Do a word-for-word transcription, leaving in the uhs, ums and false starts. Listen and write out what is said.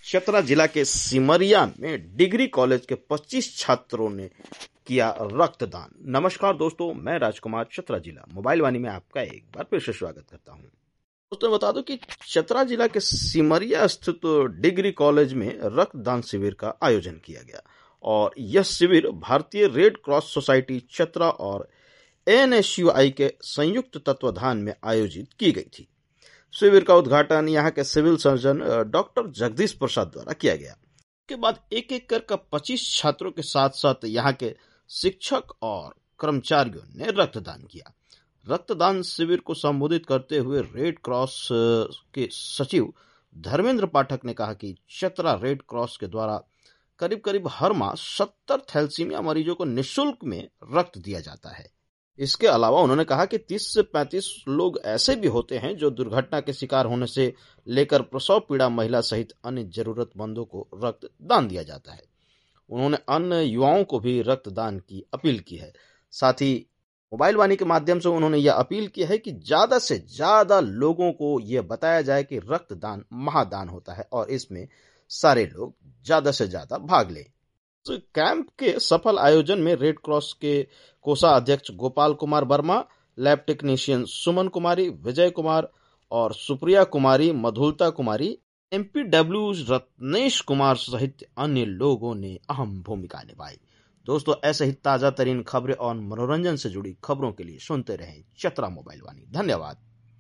चतरा जिला के सिमरिया में डिग्री कॉलेज के पच्चीस छात्रों ने किया रक्तदान। नमस्कार दोस्तों, मैं राजकुमार चतरा जिला मोबाइल वाणी में आपका एक बार फिर से स्वागत करता हूं। दोस्तों बता दो कि चतरा जिला के सिमरिया स्थित डिग्री कॉलेज में रक्तदान शिविर का आयोजन किया गया और यह शिविर भारतीय रेड क्रॉस सोसाइटी चतरा और एन एस यू आई के संयुक्त तत्वाधान में आयोजित की गई थी। शिविर का उद्घाटन यहाँ के civil surgeon doctor Jagdish Prasad द्वारा किया गया। इसके बाद एक एक कर पच्चीस छात्रों के साथ साथ यहाँ के शिक्षक और कर्मचारियों ने रक्तदान किया। रक्तदान शिविर को संबोधित करते हुए रेड क्रॉस के सचिव धर्मेंद्र पाठक ने कहा कि चतरा रेड क्रॉस के द्वारा करीब करीब हर माह सत्तर थैलेसीमिया मरीजों को निःशुल्क में रक्त दिया जाता है। इसके अलावा उन्होंने कहा कि तीस से पैंतीस लोग ऐसे भी होते हैं जो दुर्घटना के शिकार होने से लेकर प्रसव पीड़ा महिला सहित अन्य जरूरतमंदों को रक्त दान दिया जाता है। उन्होंने अन्य युवाओं को भी रक्तदान की अपील की है। साथ ही मोबाइल वाणी के माध्यम से उन्होंने यह अपील की है कि ज्यादा से ज्यादा लोगों को यह बताया जाए कि रक्तदान महादान होता है और इसमें सारे लोग ज्यादा से ज्यादा भाग लें। कैंप के सफल आयोजन में रेड क्रॉस के कोषा अध्यक्ष गोपाल कुमार वर्मा, लैब टेक्नीशियन सुमन कुमारी, विजय कुमार और सुप्रिया कुमारी, मधुलता कुमारी, एमपीडब्ल्यू रत्नेश कुमार सहित अन्य लोगों ने अहम भूमिका निभाई। दोस्तों ऐसे ही ताजा तरीन खबरें और मनोरंजन से जुड़ी खबरों के लिए सुनते रहें चतरा मोबाइल वाणी। धन्यवाद।